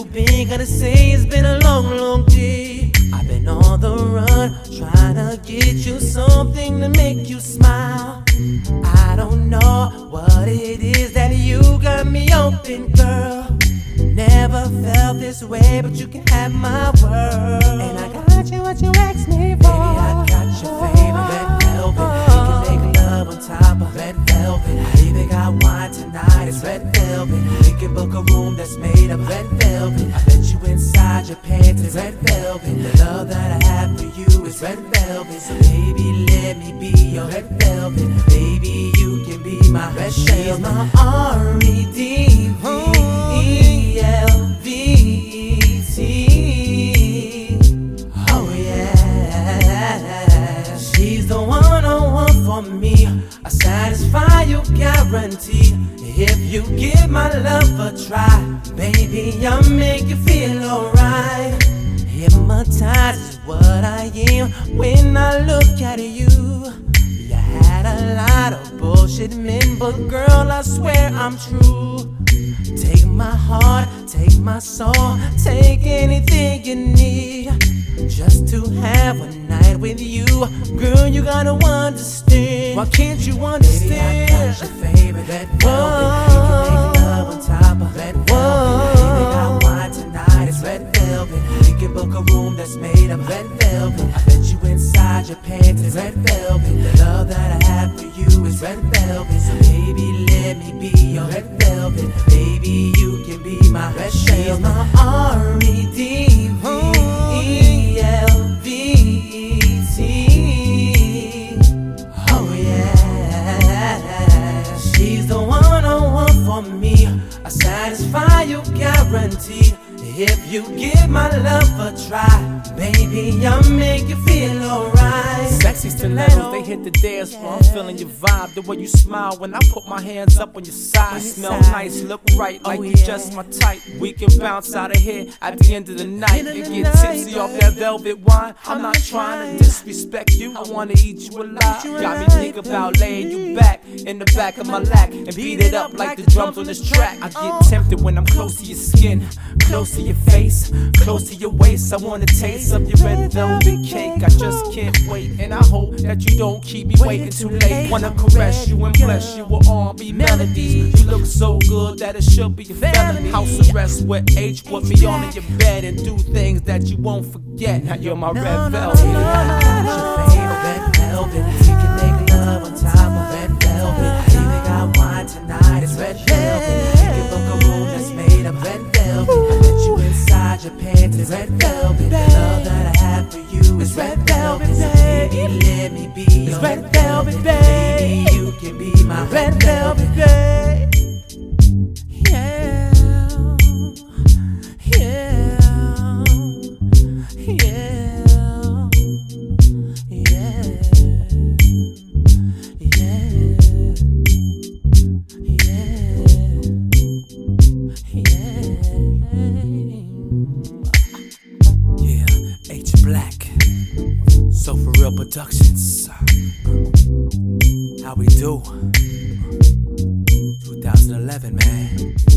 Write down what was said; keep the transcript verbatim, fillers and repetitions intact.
been? Gotta say it's been a long, long day. I've been on the run, trying to get you something to make you smile. I don't know what it is that you got me open, girl. Never felt this way, but you can have my world. And I got you what you asked me for. Baby, I got your favorite red velvet. We can make love on top of red velvet. I even got wine tonight, it's red velvet. We can book a room that's made of red velvet. I bet you inside your pants is red velvet. The love that I have for you is red velvet. So baby, let me be your red velvet. Baby, you can be my red velvet. She's my R E D V E L V E T. Oh yeah, she's the one on one for me. I satisfy you, guarantee. If you give my love a try, baby, I'll make you feel alright. Hypnotized is what I am when I look at you. You had a lot of bullshit men, but girl, I swear I'm true. Take my heart, take my soul, take anything you need. Just to have a night with you, girl, you gotta understand. Why can't you understand? Baby, I got your favorite red velvet. We can make love on top of red velvet. Baby, got wine tonight, it's red velvet. We can book a room that's made of red velvet. I bet you inside your pants is red velvet. The love that I have for you is red velvet. So baby, let me be your red velvet. Baby, you can be my red velvet. She's my R E D V E L V E T. Oh yeah, she's the one on one for me. I satisfy you, guarantee. If you give my love a try, baby, I'll make you feel alright. Sexy stilettos, they hit the dance floor. I'm feeling your vibe, the way you smile when I put my hands up on your side. Smell nice, look right, like you just my type. We can bounce out of here at the end of the night and get tipsy off that velvet wine. I'm not trying to disrespect you, I wanna eat you alive. Got me think about laying you back in the back of my lap and beat it up like the drums on this track. I get tempted when I'm close to your skin, close to your face, close to your waist. I want a taste of your red velvet cake. I just can't wait, and I hope that you don't keep me waiting too late. Wanna caress you and bless you with R and B melodies. You look so good that it should be a felony. House arrest with H, put me on in your bed and do things that you won't forget. Now you're my red velvet. I got your favorite red velvet. We can make love on top of red velvet. I even got wine tonight, it's red velvet. We can book a room that's made of red velvet. I bet you inside your pants is red velvet. The love that I have for you is red velvet. So baby, let me be your red velvet, baby. You can be my red velvet, babe. Yeah, yeah, yeah, yeah, yeah, yeah. H Black, So For Real Productions. How we do? twenty eleven, man.